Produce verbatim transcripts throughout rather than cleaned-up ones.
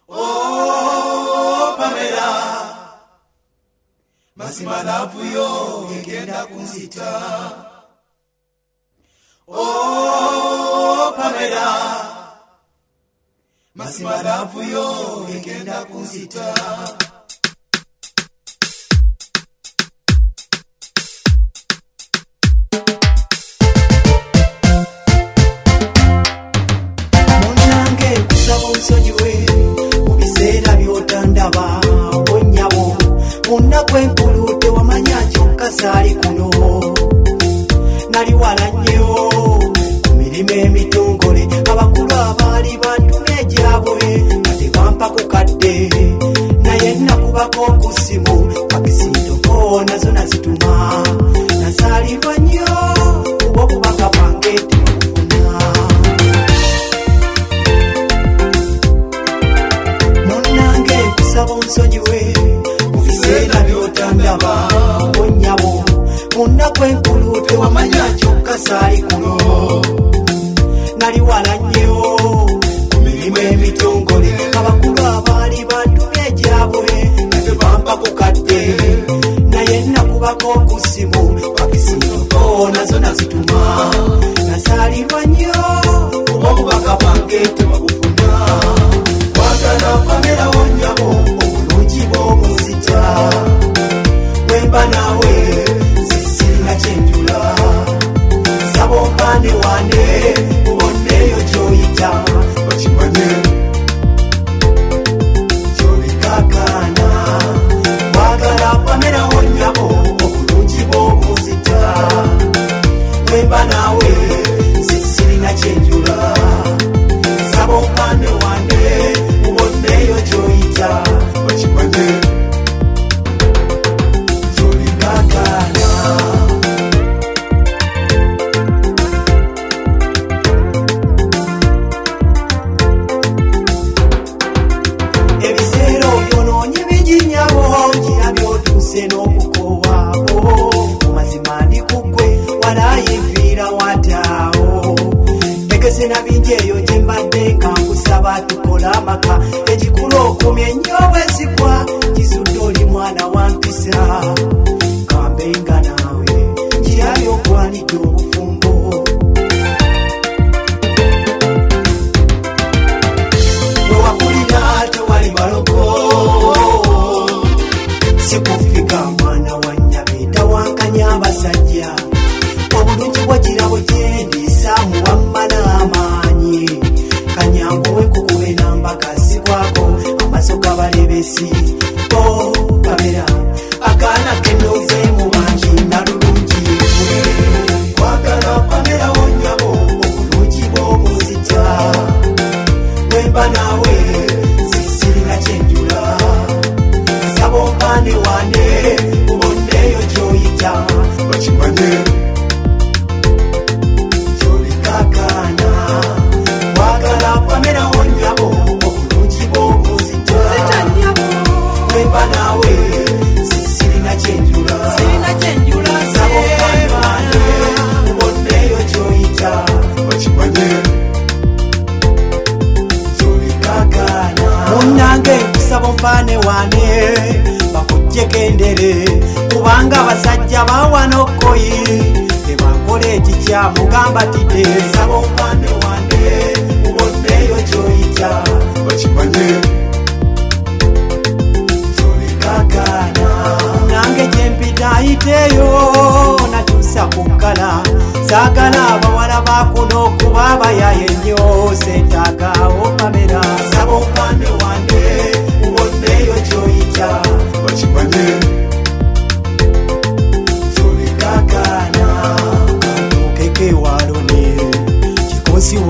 Oh Pamela, mazima love yo egenda kunzita. Oh Pamela, mazima love yo egenda kunzita. Nsonyiwe mubiseera byotandaba onyabo munnakwenkulu tewamanya kyokka saali kuno nali wala nnyo ku mirimu emitongole abakulu abaali bantumye egyabwe nga tebampa ku kadde naye nakubako ku ssimu pakisintoko nazo nazituma nazaalirwa nnyo kuba obubaka bwange tebabufuna. Nsaba onsonyiwe mubiseera byotandaba onyabo munnakwenkulu tewamanya kyokka saali kuno nali wala nnyo ku mirimu emitongole abakulu abaali bantumye egyabwe nga tebampa ku kadde naye nakubako ku ssimu pakisintoko nazo nazituma nazaalirwa nnyo kuba obubaka bwange tebabufuna. Kwagala Pamela onyabo obulungi bw'omuzita wemba nawe sisirina kyenjula saba ompande wane ubonneyo gy'oyita bakimanye gy'obikakana. Kwagala Pamela onyabo obulungi bw'omuzita wemba nawe sisirina kyenjula saba ompande wane ubonneyo gy'oyita bakimanye gy'obikakana. Ebiseera obyonoonye biginyabo ngira by'otuuse n'okukoowaabo mu mazima ndi ku ggwe walaayinviira wataawo tegese na bingi eyo gye mbadde nga nkusaba tukola amaka ekikulu okumya ennyo obwesigwa kizudde oli mwana wa mpisa kambenga naawe ngirabye ogwanidde obufumbo. Bwe wakulira tewali balogo sikufika mwana wa nnyabe tawankanya abasajja obulungi bw'ekirabo kyendisa muwamma n'amaanyi kanyanguwe kukube nambakasi kwako amaso gabalebesi. Oh Pamela akaana kenoze mu bangi nalulungi gwe. Kwagala Pamela onyabo obulungi bw'omuzita wemba nawe sisirina kyenjula saba ompande wane ubonneyo gy'oyita bakimanye gy'obikakana. Kwagala Pamela onyabo obulungi bw'omuzita wemba nawe sisirina kyenjula saba ompande wane ubonneyo gy'oyita bakimanye gy'obikakana. Munnange nkusaba ompaane wane bakuggyeko endere kubanga abasajja bawana okkoyi tebakola ekikyamu gambatidde saba ompaane wane ubonneyo gy'oyita bakimanye gy'obikakana. Nange gye mpita ayiteeyo nakyusa ku kkala saagala abawala bakuno okuba abayaye ennyo seetaagaawo Pamela saba ompande wane ubonneyo gy'oyita bakimanye gy'obikakana. Kantukeko ewalone kikosi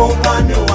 omwana